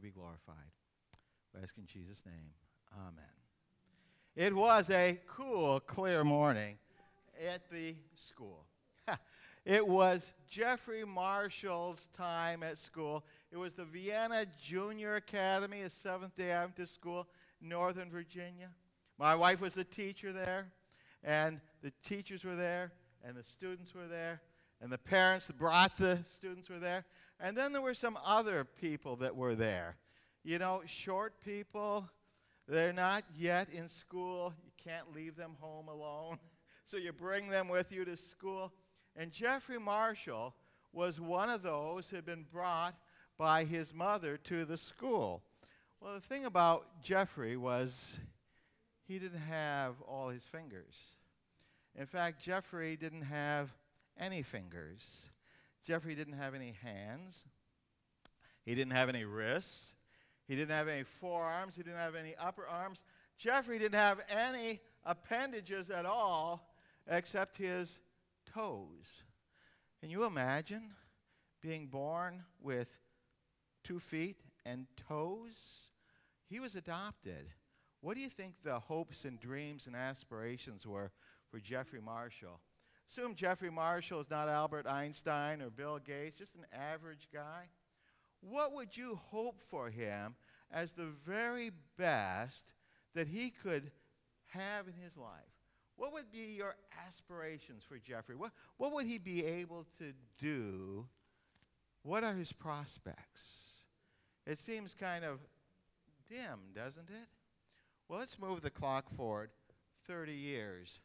be glorified. We ask in Jesus' name. Amen. It was a cool, clear morning at the school. It was Jeffrey Marshall's time at school. It was the Vienna Junior Academy, a Seventh-day Adventist school in Northern Virginia. My wife was the teacher there, and the teachers were there, and the students were there, and the parents that brought the students were there. And then there were some other people that were there. You know, short people, they're not yet in school. You can't leave them home alone. So you bring them with you to school. And Jeffrey Marshall was one of those who had been brought by his mother to the school. Well, the thing about Jeffrey was he didn't have all his fingers. In fact, Jeffrey didn't have any fingers. Jeffrey didn't have any hands. He didn't have any wrists. He didn't have any forearms. He didn't have any upper arms. Jeffrey didn't have any appendages at all except his toes. Can you imagine being born with 2 feet and toes? He was adopted. What do you think the hopes and dreams and aspirations were for Jeffrey Marshall? Assume Jeffrey Marshall is not Albert Einstein or Bill Gates, just an average guy. What would you hope for him as the very best that he could have in his life? What would be your aspirations for Jeffrey? What would he be able to do? What are his prospects? It seems kind of dim, doesn't it? Well, let's move the clock forward 30 years.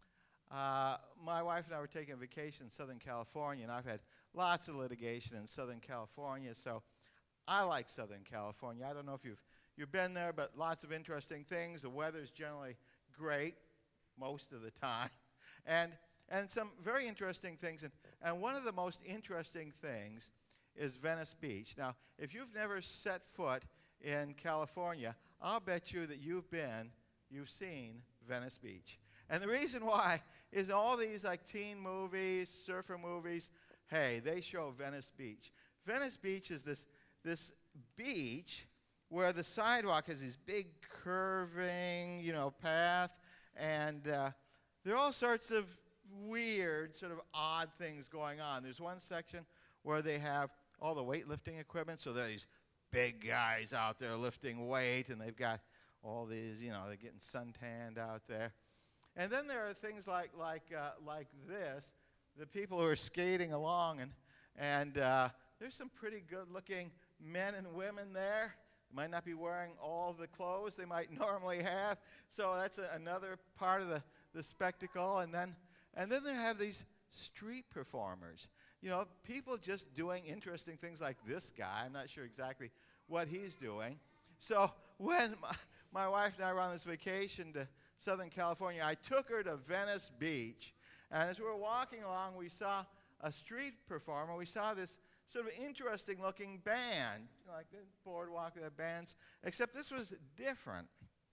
My wife and I were taking a vacation in Southern California, and I've had lots of litigation in Southern California, so I like Southern California. I don't know if you've been there, but lots of interesting things. The weather's generally great most of the time, and some very interesting things. And one of the most interesting things is Venice Beach. Now, if you've never set foot in California, I'll bet you that you've seen Venice Beach. And the reason why is all these like teen movies, surfer movies, hey, they show Venice Beach. Venice Beach is this beach where the sidewalk has this big curving, path, and there are all sorts of weird, sort of odd things going on. There's one section where they have all the weightlifting equipment, so there are these big guys out there lifting weight, and they've got all these, they're getting suntanned out there. And then there are things like this, the people who are skating along, and there's some pretty good-looking men and women there. They might not be wearing all the clothes they might normally have, so that's another part of the spectacle. And then they have these street performers, people just doing interesting things like this guy. I'm not sure exactly what he's doing. So when my wife and I were on this vacation to Southern California, I took her to Venice Beach, and as we were walking along, we saw a street performer. We saw this sort of interesting-looking band, like the boardwalk of the bands, except this was different.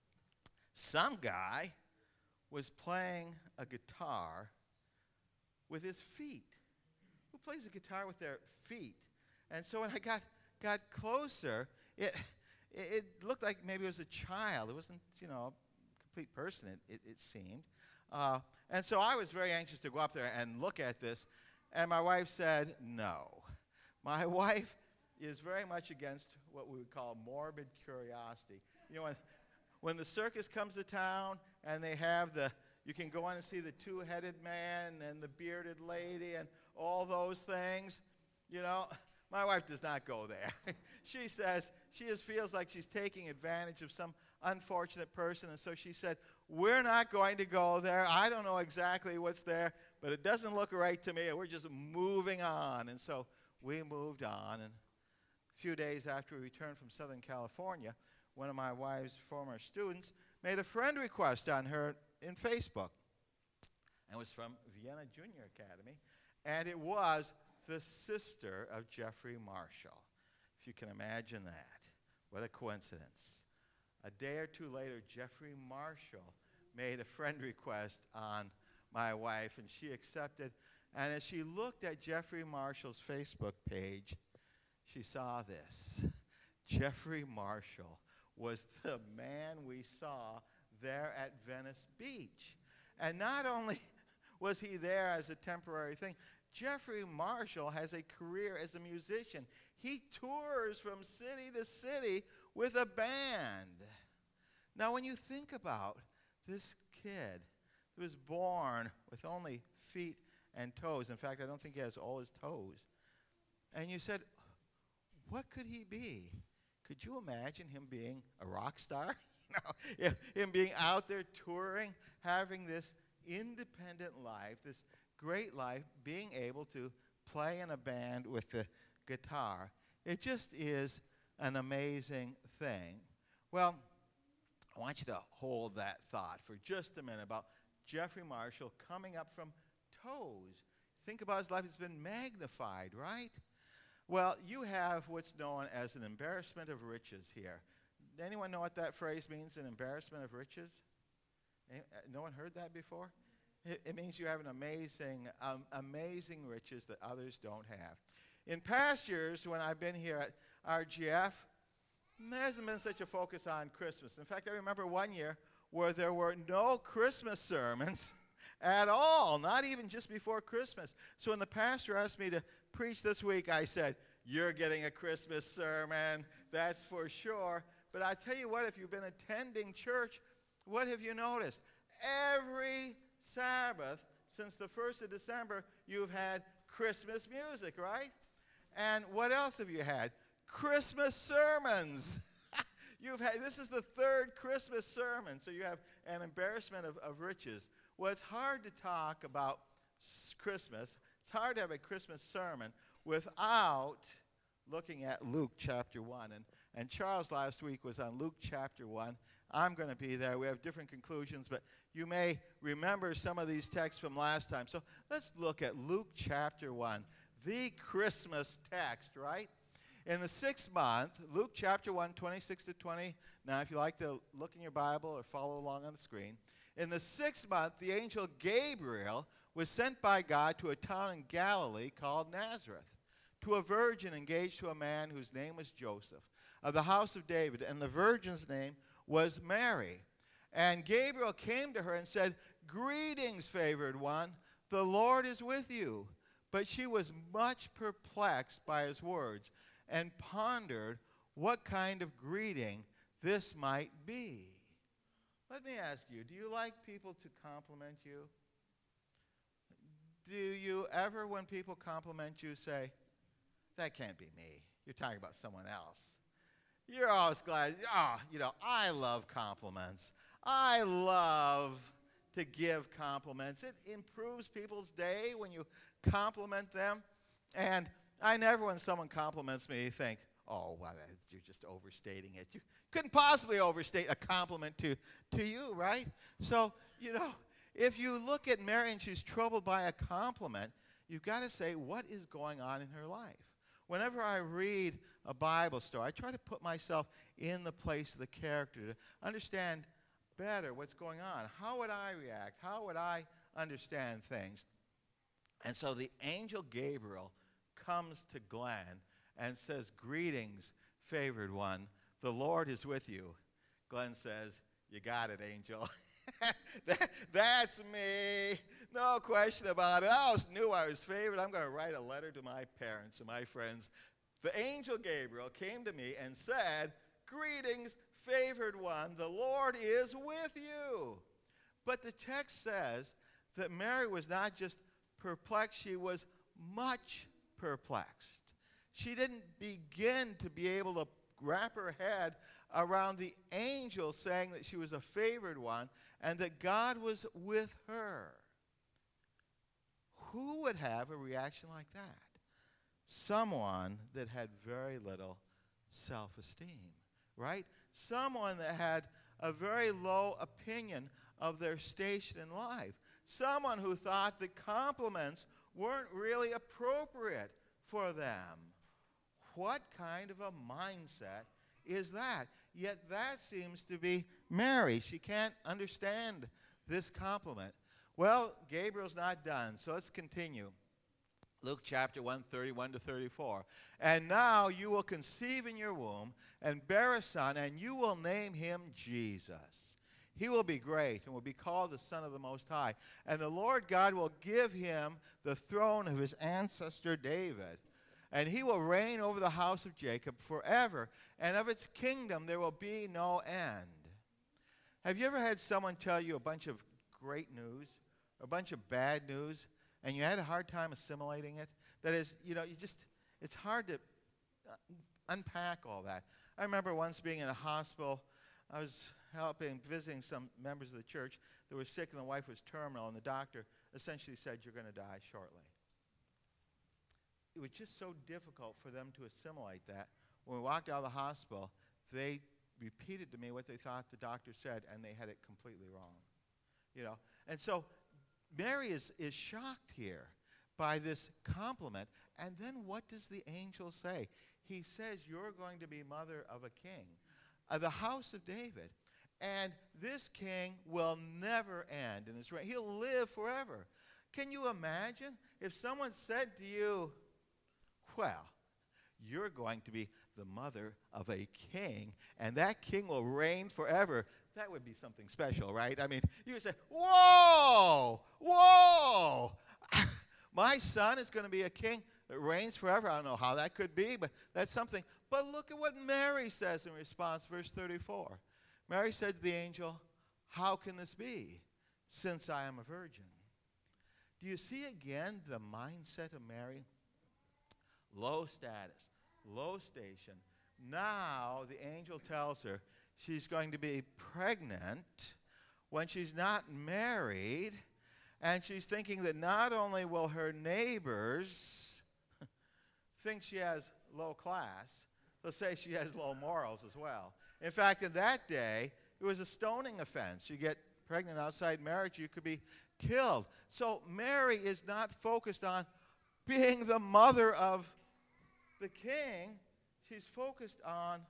Some guy was playing a guitar with his feet. Who plays a guitar with their feet? And so when I got closer, it looked like maybe it was a child. It wasn't, a complete person, it seemed. And so I was very anxious to go up there and look at this, and my wife said no. My wife is very much against what we would call morbid curiosity. When the circus comes to town and they have you can go on and see the two-headed man and the bearded lady and all those things, my wife does not go there. She says she just feels like she's taking advantage of some unfortunate person, and so she said, we're not going to go there. I don't know exactly what's there, but it doesn't look right to me, and we're just moving on. And so we moved on, and a few days after we returned from Southern California, one of my wife's former students made a friend request on her in Facebook. And it was from Vienna Junior Academy, and it was the sister of Jeffrey Marshall. If you can imagine that. What a coincidence. A day or two later, Jeffrey Marshall made a friend request on my wife, and she accepted. And as she looked at Jeffrey Marshall's Facebook page, she saw this. Jeffrey Marshall was the man we saw there at Venice Beach. And not only was he there as a temporary thing, Jeffrey Marshall has a career as a musician. He tours from city to city with a band. Now, when you think about this kid who was born with only feet and toes, in fact, I don't think he has all his toes, and you said, what could he be? Could you imagine him being a rock star? Him being out there touring, having this independent life, this great life, being able to play in a band with the guitar. It just is an amazing thing. Well, I want you to hold that thought for just a minute about Jeffrey Marshall coming up from toes. Think about his life. It's been magnified, right? Well, you have what's known as an embarrassment of riches here. Anyone know what that phrase means, an embarrassment of riches? No one heard that before? It means you have an amazing riches that others don't have. In past years, when I've been here at RGF, there hasn't been such a focus on Christmas. In fact, I remember one year where there were no Christmas sermons at all, not even just before Christmas. So when the pastor asked me to preach this week, I said, you're getting a Christmas sermon, that's for sure. But I tell you what, if you've been attending church, what have you noticed? Every Sabbath since the 1st of December, you've had Christmas music, right? And what else have you had? Christmas sermons. This is the third Christmas sermon, so you have an embarrassment of riches. Well, it's hard to talk about Christmas. It's hard to have a Christmas sermon without looking at Luke chapter 1. And Charles last week was on Luke chapter 1. I'm going to be there. We have different conclusions, but you may remember some of these texts from last time. So let's look at Luke chapter 1, the Christmas text, right? In the 6th month, Luke chapter 1, 26 to 20. Now, if you like to look in your Bible or follow along on the screen. In the 6th month, the angel Gabriel was sent by God to a town in Galilee called Nazareth, to a virgin engaged to a man whose name was Joseph, of the house of David, and the virgin's name was Mary. And Gabriel came to her and said, "Greetings, favored one, the Lord is with you." But she was much perplexed by his words and pondered what kind of greeting this might be. Let me ask you, do you like people to compliment you? Do you ever, when people compliment you, say, that can't be me? You're talking about someone else. You're always glad, I love compliments. I love to give compliments. It improves people's day when you compliment them. And I never, when someone compliments me, think, oh, well, you're just overstating it. You couldn't possibly overstate a compliment to you, right? So, if you look at Mary and she's troubled by a compliment, you've got to say, what is going on in her life? Whenever I read a Bible story, I try to put myself in the place of the character to understand better what's going on. How would I react? How would I understand things? And so the angel Gabriel comes to Glenn and says, "Greetings, favored one. The Lord is with you." Glenn says, "You got it, angel." That's me. No question about it. I always knew I was favored. I'm going to write a letter to my parents and my friends. The angel Gabriel came to me and said, "Greetings, favored one. The Lord is with you." But the text says that Mary was not just perplexed, she was much perplexed. She didn't begin to be able to wrap her head around the angel saying that she was a favored one and that God was with her. Who would have a reaction like that? Someone that had very little self-esteem, right? Someone that had a very low opinion of their station in life. Someone who thought that compliments weren't really appropriate for them. What kind of a mindset is that? Yet that seems to be Mary. She can't understand this compliment. Well, Gabriel's not done, so let's continue. Luke chapter 1, 31 to 34. And now you will conceive in your womb and bear a son, and you will name him Jesus. He will be great and will be called the Son of the Most High. And the Lord God will give him the throne of his ancestor David. And he will reign over the house of Jacob forever, and of its kingdom there will be no end. Have you ever had someone tell you a bunch of great news, or a bunch of bad news, and you had a hard time assimilating it? That is, it's hard to unpack all that. I remember once being in a hospital. I was visiting some members of the church that were sick, and the wife was terminal, and the doctor essentially said, "You're going to die shortly." It was just so difficult for them to assimilate that. When we walked out of the hospital, they repeated to me what they thought the doctor said, and they had it completely wrong. And so Mary is shocked here by this compliment. And then what does the angel say? He says, "You're going to be mother of a king, of the house of David. And this king will never end in his reign. He'll live forever." Can you imagine if someone said to you, "Well, you're going to be the mother of a king, and that king will reign forever"? That would be something special, right? I mean, you would say, "Whoa, whoa, my son is going to be a king that reigns forever." I don't know how that could be, but that's something. But look at what Mary says in response, verse 34. Mary said to the angel, "How can this be, since I am a virgin?" Do you see again the mindset of Mary? Low status, low station. Now the angel tells her she's going to be pregnant when she's not married, and she's thinking that not only will her neighbors think she has low class, they'll say she has low morals as well. In fact, in that day, it was a stoning offense. You get pregnant outside marriage, you could be killed. So Mary is not focused on being the mother of the king. She's focused on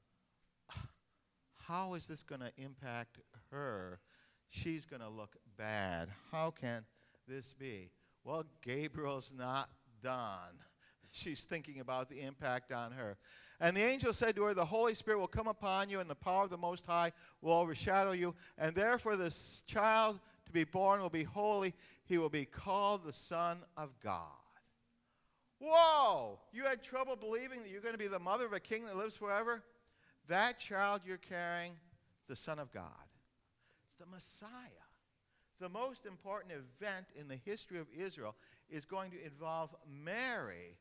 how is this going to impact her. She's going to look bad. How can this be? Well, Gabriel's not done. She's thinking about the impact on her. And the angel said to her, "The Holy Spirit will come upon you, and the power of the Most High will overshadow you. And therefore this child to be born will be holy. He will be called the Son of God." Whoa! You had trouble believing that you're going to be the mother of a king that lives forever? That child you're carrying is the Son of God. It's the Messiah. The most important event in the history of Israel is going to involve Mary.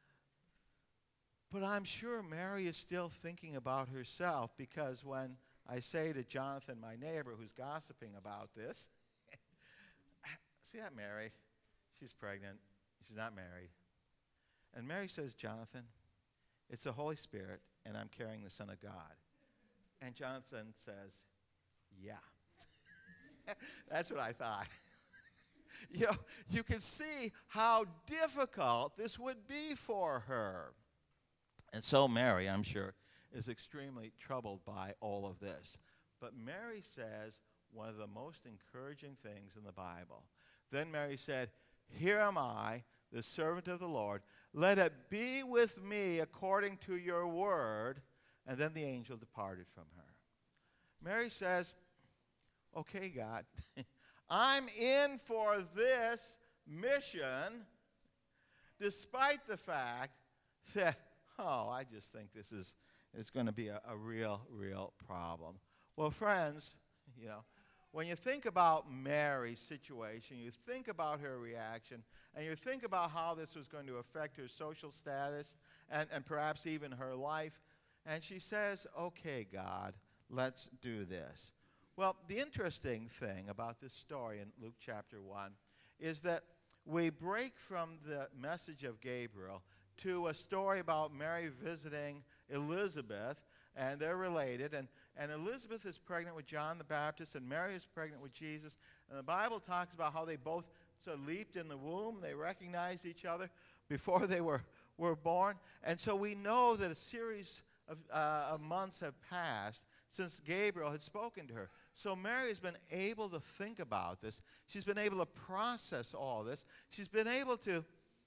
But I'm sure Mary is still thinking about herself, because when I say to Jonathan, my neighbor, who's gossiping about this, "See that Mary? She's pregnant. She's not married." And Mary says, "Jonathan, it's the Holy Spirit, and I'm carrying the Son of God." And Jonathan says, "Yeah." That's what I thought. You can see how difficult this would be for her. And so Mary, I'm sure, is extremely troubled by all of this. But Mary says one of the most encouraging things in the Bible. Then Mary said, "Here am I, the servant of the Lord. Let it be with me according to your word." And then the angel departed from her. Mary says, "Okay, God, I'm in for this mission, despite the fact that, I just think this is going to be a real problem." Well, friends, when you think about Mary's situation, you think about her reaction, and you think about how this was going to affect her social status and perhaps even her life, and she says, "Okay, God, let's do this." Well, the interesting thing about this story in Luke chapter 1 is that we break from the message of Gabriel to a story about Mary visiting Elizabeth, and they're related, and Elizabeth is pregnant with John the Baptist, and Mary is pregnant with Jesus, and the Bible talks about how they both sort of leaped in the womb. They recognized each other before they were born, and so we know that a series of months have passed since Gabriel had spoken to her. So Mary has been able to think about this. She's been able to process all this. She's been able to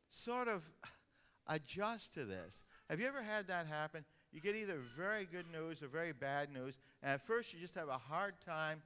sort of adjust to this. Have you ever had that happen? You get either very good news or very bad news, and at first you just have a hard time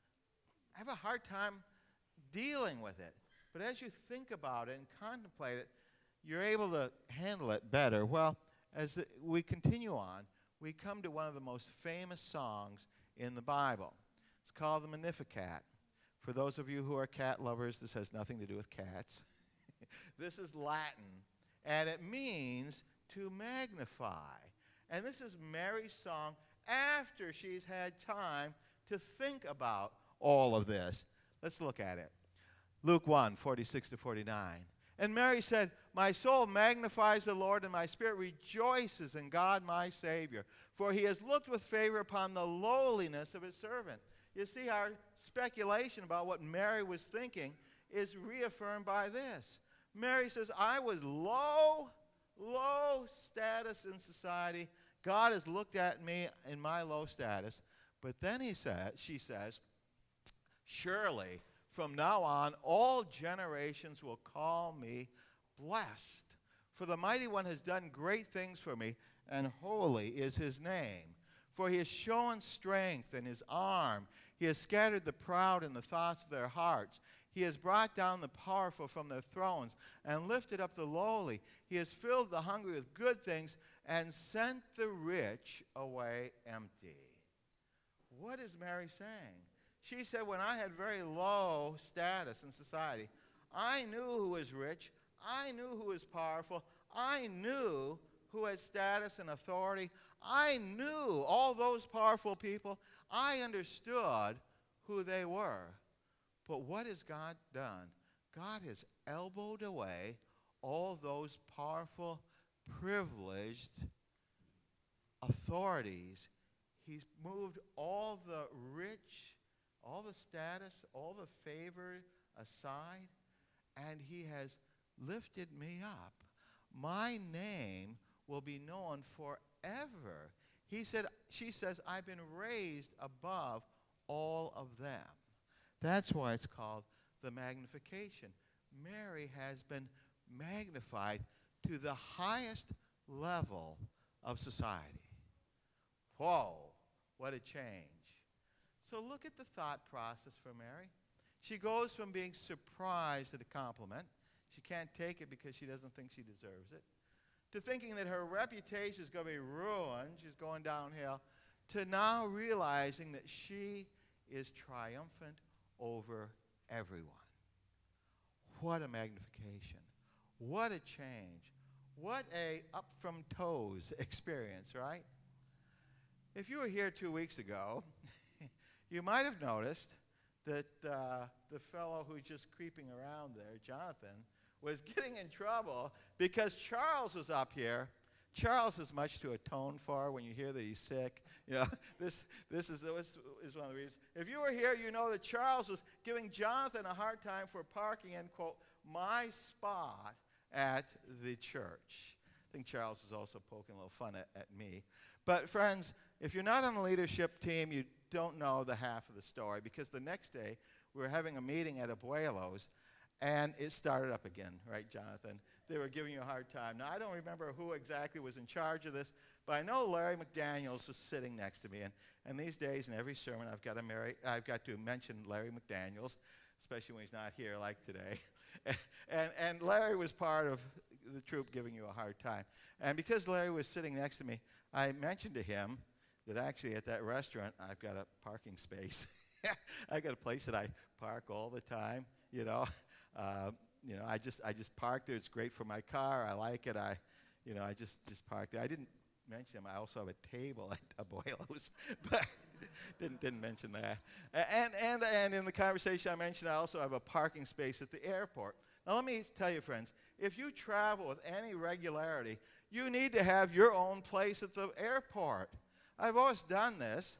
dealing with it. But as you think about it and contemplate it, you're able to handle it better. Well, as we continue on, we come to one of the most famous songs in the Bible. It's called the Magnificat. For those of you who are cat lovers, this has nothing to do with cats. This is Latin, and it means to magnify. And this is Mary's song after she's had time to think about all of this. Let's look at it. Luke 1:46-49. And Mary said, "My soul magnifies the Lord, and my spirit rejoices in God my Savior, for he has looked with favor upon the lowliness of his servant." You see, our speculation about what Mary was thinking is reaffirmed by this. Mary says, I was low status in society. God has looked at me in my low status. But then she says, surely from now on all generations will call me blessed. For the Mighty One has done great things for me, and holy is his name. For he has shown strength in his arm. He has scattered the proud in the thoughts of their hearts. He has brought down the powerful from their thrones and lifted up the lowly. He has filled the hungry with good things and sent the rich away empty. What is Mary saying? She said, when I had very low status in society, I knew who was rich. I knew who was powerful. I knew who had status and authority. I knew all those powerful people. I understood who they were. But what has God done? God has elbowed away all those powerful, privileged authorities. He's moved all the rich, all the status, all the favor aside, and he has lifted me up. My name will be known forever. She says, I've been raised above all of them. That's why it's called the magnification. Mary has been magnified to the highest level of society. Whoa, what a change. So look at the thought process for Mary. She goes from being surprised at a compliment, she can't take it because she doesn't think she deserves it, to thinking that her reputation is going to be ruined, she's going downhill, to now realizing that she is triumphant over everyone. What a magnification. What a change. What a up from toes experience, right? If you were here 2 weeks ago, you might have noticed that the fellow who's just creeping around there, Jonathan, was getting in trouble because Charles was up here. Charles is much to atone for when you hear that he's sick. You know, this is one of the reasons. If you were here, you know that Charles was giving Jonathan a hard time for parking in, quote, my spot at the church. I think Charles was also poking a little fun at me. But friends, if you're not on the leadership team, you don't know the half of the story, because the next day we were having a meeting at Abuelo's, and it started up again, right, Jonathan? They were giving you a hard time. Now, I don't remember who exactly was in charge of this, but I know Larry McDaniels was sitting next to me. And these days, in every sermon, I've got to mention Larry McDaniels, especially when he's not here like today. and Larry was part of the troop giving you a hard time. And because Larry was sitting next to me, I mentioned to him that actually at that restaurant, I've got a parking space. I got a place that I park all the time, you know. I just park there. It's great for my car. I like it. I just park there. I didn't mention I also have a table at Abuelo's, but didn't mention that. And in the conversation I mentioned I also have a parking space at the airport. Now let me tell you, friends, if you travel with any regularity, you need to have your own place at the airport. I've always done this.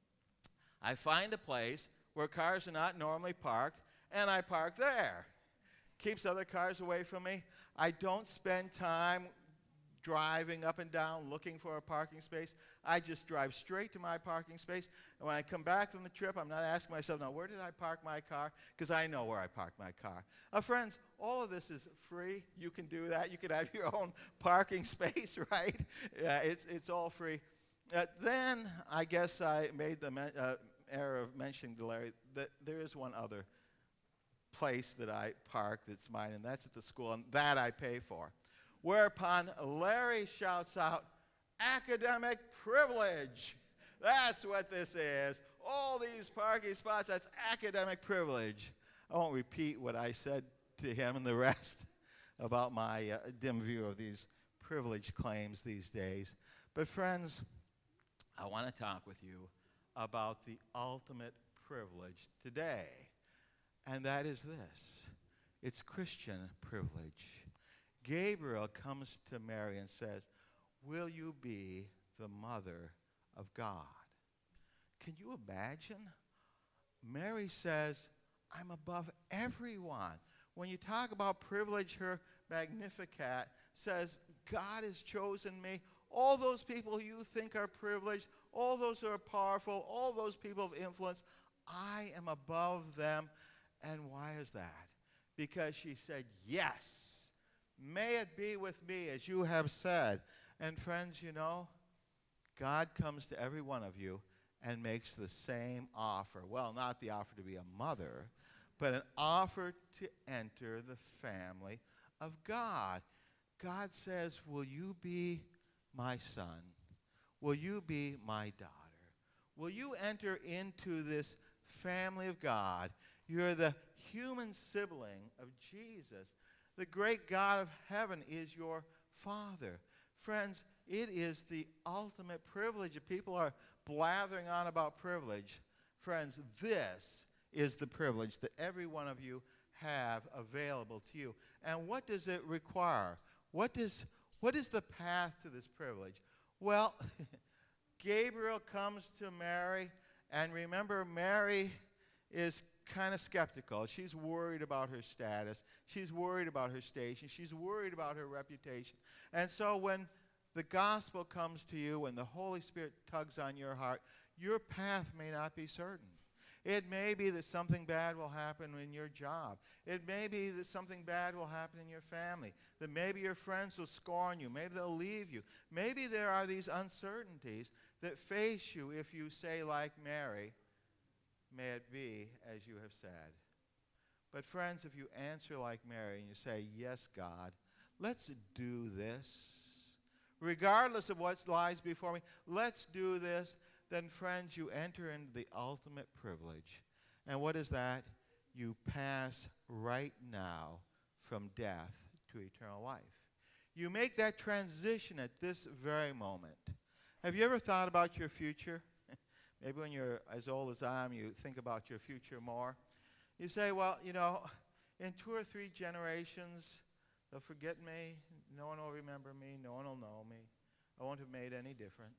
I find a place where cars are not normally parked, and I park there. Keeps other cars away from me. I don't spend time driving up and down looking for a parking space. I just drive straight to my parking space. And when I come back from the trip, I'm not asking myself, now, where did I park my car? Because I know where I parked my car. Friends, all of this is free. You can do that. You can have your own parking space, right? It's all free. Then I guess I made the error of mentioning to Larry that there is one other place that I park that's mine, and that's at the school, and that I pay for. Whereupon Larry shouts out, academic privilege. That's what this is. All these parking spots, that's academic privilege. I won't repeat what I said to him and the rest about my dim view of these privilege claims these days. But friends, I want to talk with you about the ultimate privilege today, and that is this. It's Christian privilege. Gabriel comes to Mary and says, will you be the mother of God? Can you imagine? Mary says, I'm above everyone. When you talk about privilege, her Magnificat says, God has chosen me. All those people you think are privileged, all those who are powerful, all those people of influence, I am above them. And why is that? Because she said, yes. May it be with me as you have said. And friends, you know, God comes to every one of you and makes the same offer. Well, not the offer to be a mother, but an offer to enter the family of God. God says, will you be my son? Will you be my daughter? Will you enter into this family of God? You're the human sibling of Jesus. The great God of heaven is your Father. Friends, it is the ultimate privilege. If people are blathering on about privilege, friends, this is the privilege that every one of you have available to you. And what does it require? What is the path to this privilege? Well, Gabriel comes to Mary, and remember, Mary is kind of skeptical. She's worried about her status. She's worried about her station. She's worried about her reputation. And so when the gospel comes to you, when the Holy Spirit tugs on your heart, your path may not be certain. It may be that something bad will happen in your job. It may be that something bad will happen in your family. That maybe your friends will scorn you. Maybe they'll leave you. Maybe there are these uncertainties that face you if you say like Mary, may it be as you have said. But friends, if you answer like Mary and you say, yes, God, let's do this. Regardless of what lies before me, let's do this. Then, friends, you enter into the ultimate privilege. And what is that? You pass right now from death to eternal life. You make that transition at this very moment. Have you ever thought about your future? Maybe when you're as old as I am, you think about your future more. You say, well, you know, in 2 or 3 generations, they'll forget me. No one will remember me. No one will know me. I won't have made any difference.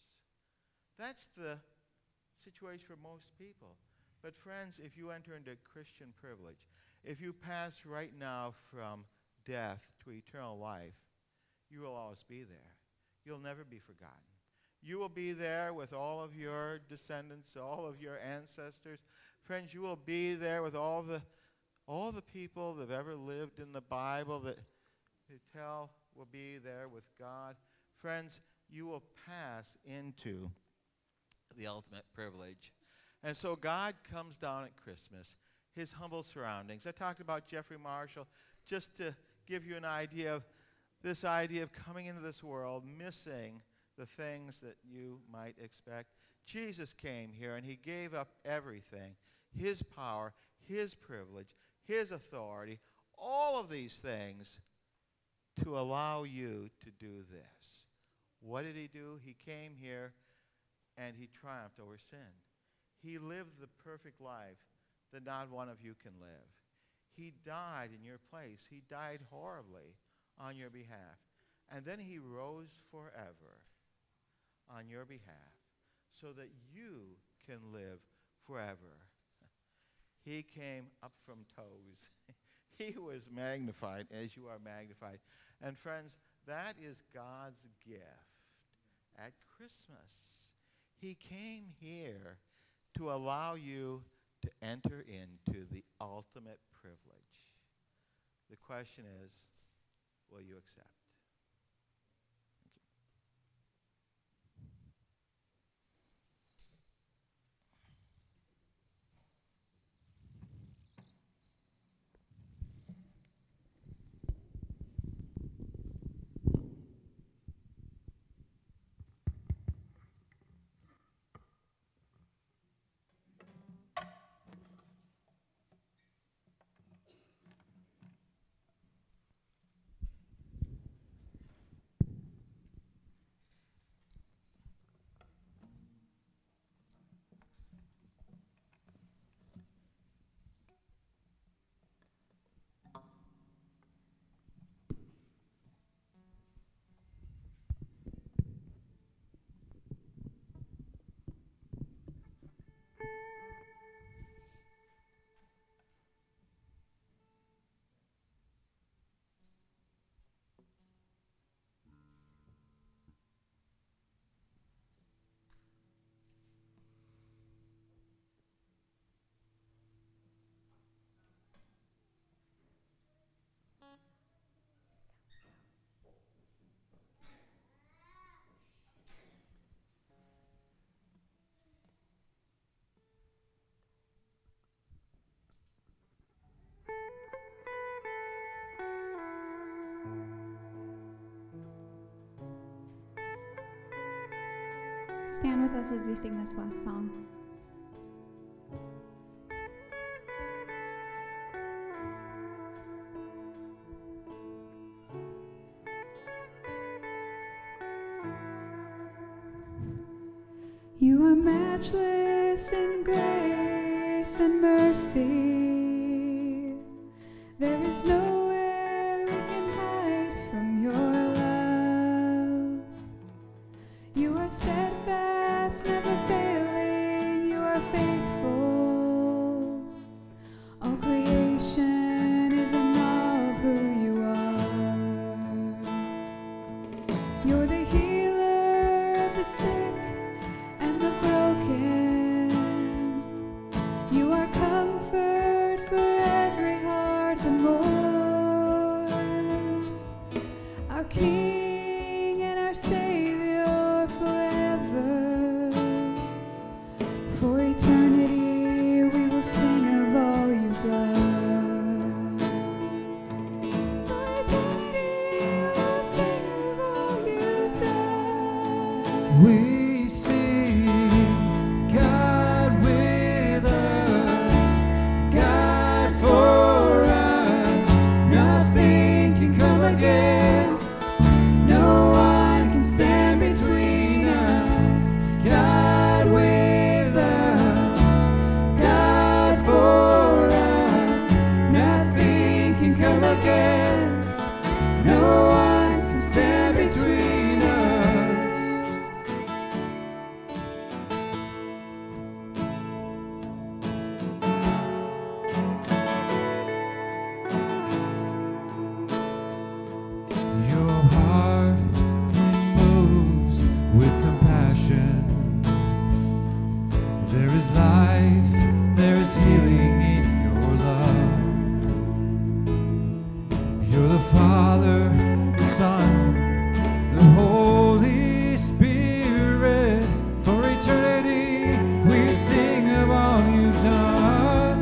That's the situation for most people. But friends, if you enter into Christian privilege, if you pass right now from death to eternal life, you will always be there. You'll never be forgotten. You will be there with all of your descendants, all of your ancestors. Friends, you will be there with all the people that have ever lived in the Bible that they tell will be there with God. Friends, you will pass into the ultimate privilege. And so God comes down at Christmas, his humble surroundings. I talked about Jeffrey Marshall just to give you an idea of this idea of coming into this world, missing the things that you might expect. Jesus came here and he gave up everything, his power, his privilege, his authority, all of these things to allow you to do this. What did he do? He came here and he triumphed over sin. He lived the perfect life that not one of you can live. He died in your place. He died horribly on your behalf. And then he rose forever on your behalf so that you can live forever. He came up from toes. He was magnified as you are magnified. And friends, That is God's gift at Christmas. He came here to allow you to enter into the ultimate privilege. The question is, will you accept? Thank you. Stand with us as we sing this last song. You are matchless in grace and mercy. There is nowhere we can hide from your love. You are steadfast, never failing. You are faithful. All creation is in awe of who you are. You're the healer of the sick and the broken. You are comfort for every heart that mourns. Our King and our Savior forever. For eternity we will sing of all you've done. For eternity we will sing of all you've done. We sing, God with us, God for us. Nothing can come against, no one can stand between us. God with us, God for us. Nothing can come against, no one can stand between us. Your heart moves with compassion. There is life, there is healing in your love. You're the Father, the Son, the Holy Spirit. For eternity, we sing of all you've done.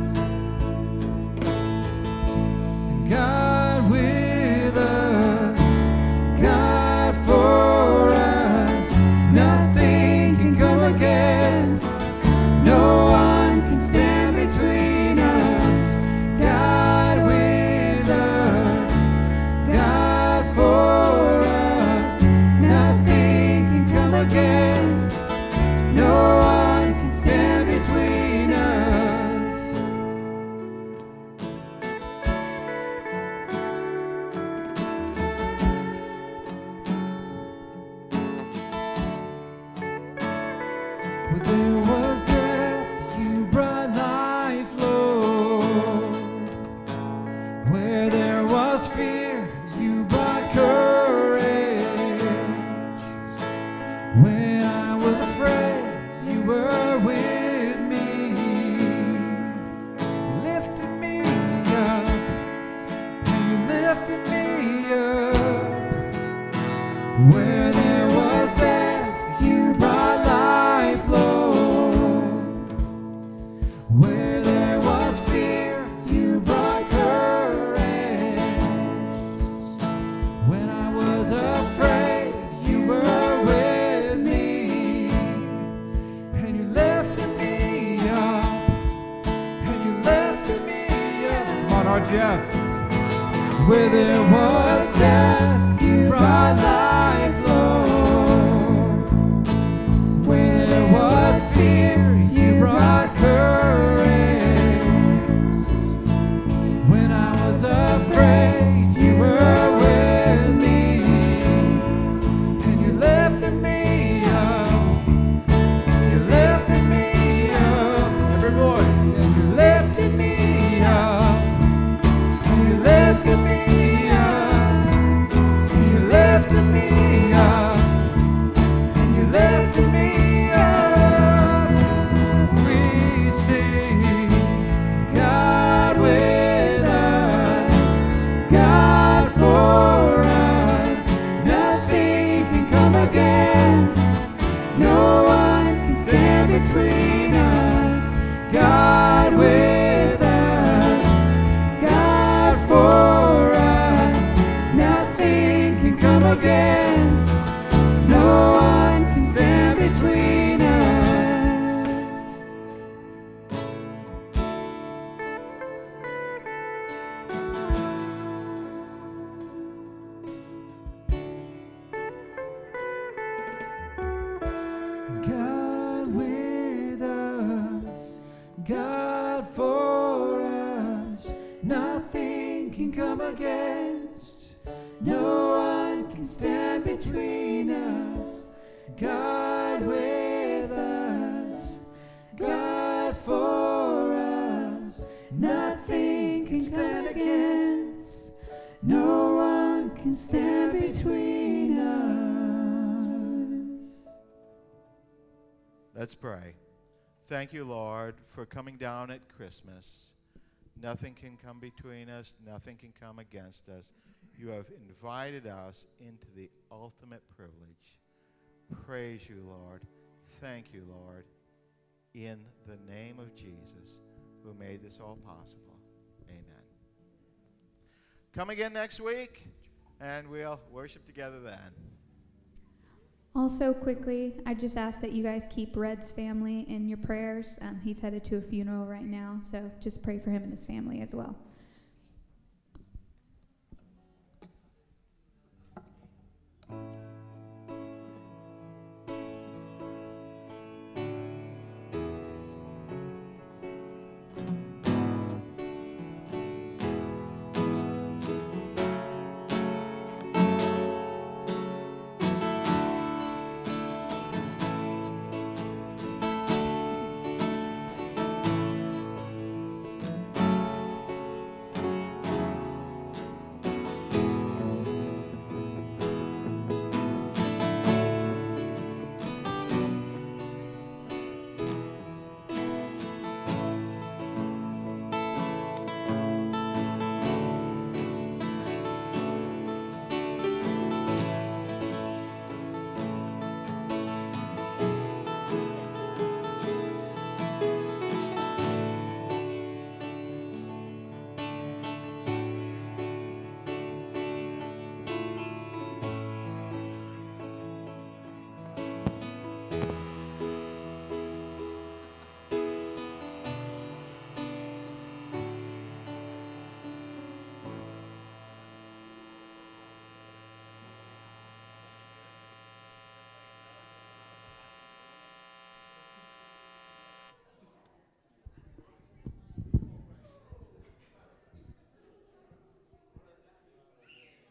God with us, God for us. Nothing can come against, no one can stand between us. God with us, God for us. Nothing can come against, no one can stand between us. Where there was death, you brought life, Lord. Where there was fear, you brought courage. Jeff. Where there was death, you brought life, Lord. Where there was fear, you brought courage. When I was afraid, you were with me, and you lifted me up. You lifted me up. Every voice, and you lifted me up. And you lifted me up. And you lifted me up. And you lifted me up. We sing, God with us, God for us. Nothing can come against. No one can stand between us. God with us, God for us. Nothing can come against. No one can stand between us. God with us, God for us. Nothing can come against. No one can stand between us. God with us, God for us. Nothing can stand against. No one can stand between us. Let's pray. Thank you, Lord, for coming down at Christmas. Nothing can come between us. Nothing can come against us. You have invited us into the ultimate privilege. Praise you, Lord. Thank you, Lord. In the name of Jesus, who made this all possible. Amen. Come again next week, and we'll worship together then. Also, quickly, I just ask that you guys keep Red's family in your prayers. He's headed to a funeral right now, so just pray for him and his family as well.